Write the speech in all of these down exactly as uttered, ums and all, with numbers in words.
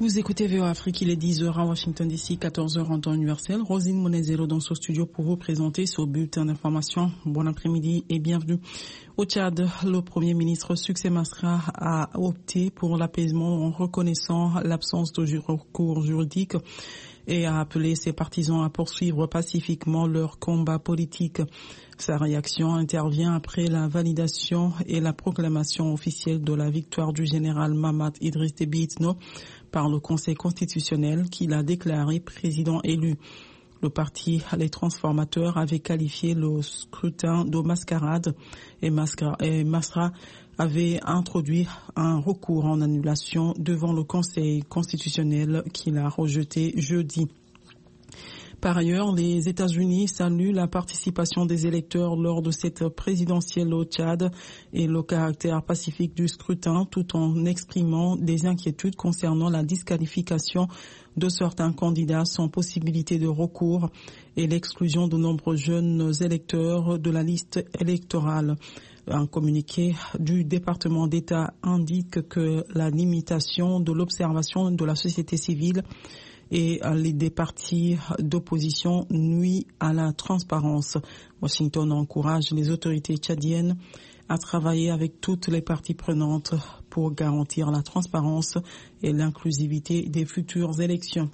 Vous écoutez V O Afrique, il est dix heures à Washington D C, quatorze heures en temps universel. Rosine Monezero dans ce studio pour vous présenter ce bulletin d'information. Bon après-midi et bienvenue. Au Tchad, le Premier ministre Succès Masra a opté pour l'apaisement en reconnaissant l'absence de recours juridique et a appelé ses partisans à poursuivre pacifiquement leur combat politique. Sa réaction intervient après la validation et la proclamation officielle de la victoire du général Mahamat Idriss Déby Itno par le Conseil constitutionnel qui l'a déclaré président élu. Le parti Les Transformateurs avait qualifié le scrutin de mascarade et Masra avait introduit un recours en annulation devant le Conseil constitutionnel qui l'a rejeté jeudi. Par ailleurs, les États-Unis saluent la participation des électeurs lors de cette présidentielle au Tchad et le caractère pacifique du scrutin, tout en exprimant des inquiétudes concernant la disqualification de certains candidats sans possibilité de recours et l'exclusion de nombreux jeunes électeurs de la liste électorale. Un communiqué du département d'État indique que la limitation de l'observation de la société civile et les des partis d'opposition nuit à la transparence. Washington encourage les autorités tchadiennes à travailler avec toutes les parties prenantes pour garantir la transparence et l'inclusivité des futures élections.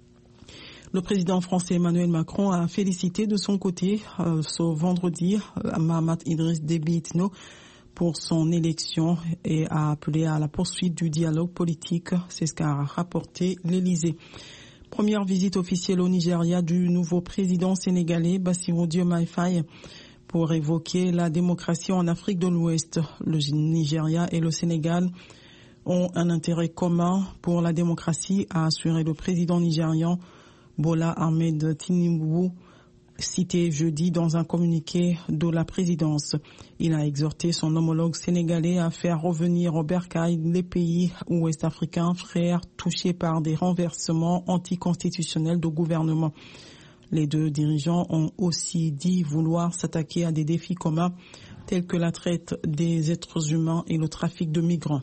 Le président français Emmanuel Macron a félicité de son côté euh, ce vendredi Mahamat Idriss Déby Itno pour son élection et a appelé à la poursuite du dialogue politique. C'est ce qu'a rapporté l'Élysée. Première visite officielle au Nigeria du nouveau président sénégalais Bassirou Diomaye Faye pour évoquer la démocratie en Afrique de l'Ouest. Le Nigeria et le Sénégal ont un intérêt commun pour la démocratie, a assuré le président nigérian Bola Ahmed Tinubu, cité jeudi dans un communiqué de la présidence. Il a exhorté son homologue sénégalais à faire revenir au bercail les pays ouest-africains frères touchés par des renversements anticonstitutionnels de gouvernement. Les deux dirigeants ont aussi dit vouloir s'attaquer à des défis communs tels que la traite des êtres humains et le trafic de migrants.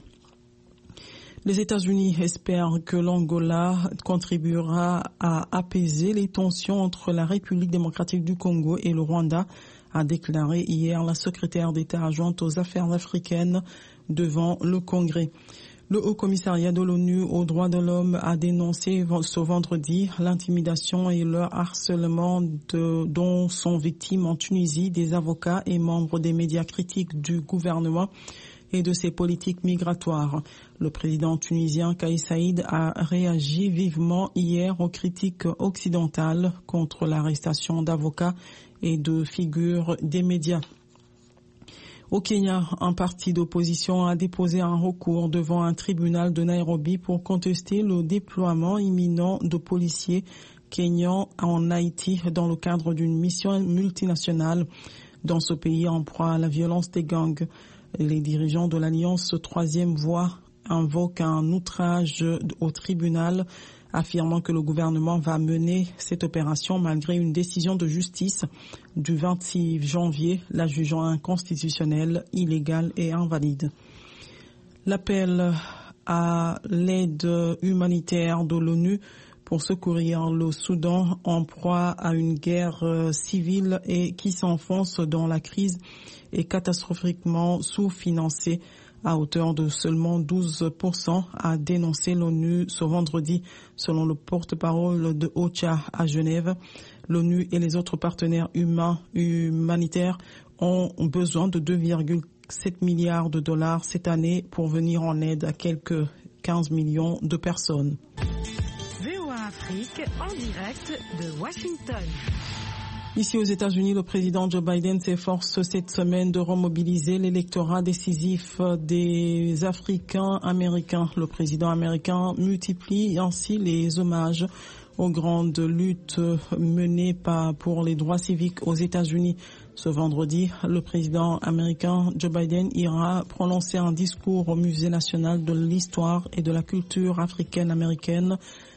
Les États-Unis espèrent que l'Angola contribuera à apaiser les tensions entre la République démocratique du Congo et le Rwanda, a déclaré hier la secrétaire d'État adjointe aux affaires africaines devant le Congrès. Le Haut-Commissariat de l'ONU aux droits de l'homme a dénoncé ce vendredi l'intimidation et le harcèlement de, dont sont victimes en Tunisie des avocats et membres des médias critiques du gouvernement et de ses politiques migratoires. Le président tunisien Kais Saïd a réagi vivement hier aux critiques occidentales contre l'arrestation d'avocats et de figures des médias. Au Kenya, un parti d'opposition a déposé un recours devant un tribunal de Nairobi pour contester le déploiement imminent de policiers kenyans en Haïti dans le cadre d'une mission multinationale dans ce pays en proie à la violence des gangs. Les dirigeants de l'Alliance Troisième Voie invoquent un outrage au tribunal, affirmant que le gouvernement va mener cette opération malgré une décision de justice du vingt-six janvier, la jugeant inconstitutionnelle, illégale et invalide. L'appel à l'aide humanitaire de l'ONU pour secourir le Soudan en proie à une guerre civile et qui s'enfonce dans la crise est catastrophiquement sous-financé à hauteur de seulement douze pour cent, a dénoncé l'ONU ce vendredi. Selon le porte-parole de OCHA à Genève, l'ONU et les autres partenaires humains humanitaires ont besoin de deux virgule sept milliards de dollars cette année pour venir en aide à quelques quinze millions de personnes. V O A Afrique en direct de Washington. Ici aux États-Unis, le président Joe Biden s'efforce cette semaine de remobiliser l'électorat décisif des Africains américains. Le président américain multiplie ainsi les hommages aux grandes luttes menées pour les droits civiques aux États-Unis. Ce vendredi, le président américain Joe Biden ira prononcer un discours au Musée national de l'histoire et de la culture africaine-américaine